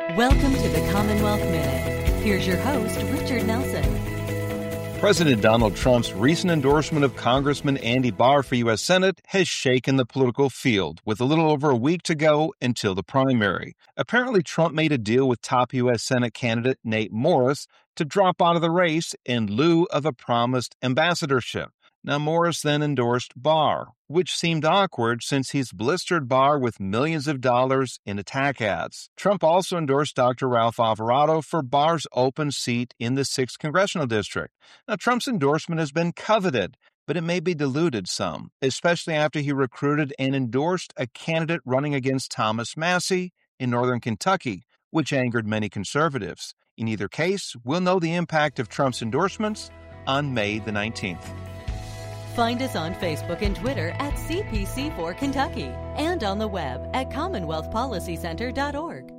Welcome to the Commonwealth Minute. Here's your host, Richard Nelson. President Donald Trump's recent endorsement of Congressman Andy Barr for U.S. Senate has shaken the political field, with a little over a week to go until the primary. Apparently, Trump made a deal with top U.S. Senate candidate Nate Morris to drop out of the race in lieu of a promised ambassadorship. Now, Morris then endorsed Barr, which seemed awkward since he's blistered Barr with millions of dollars in attack ads. Trump also endorsed Dr. Ralph Alvarado for Barr's open seat in the 6th Congressional District. Now, Trump's endorsement has been coveted, but it may be diluted some, especially after he recruited and endorsed a candidate running against Thomas Massie in northern Kentucky, which angered many conservatives. In either case, we'll know the impact of Trump's endorsements on May the 19th. Find us on Facebook and Twitter at CPC4 Kentucky and on the web at CommonwealthPolicyCenter.org.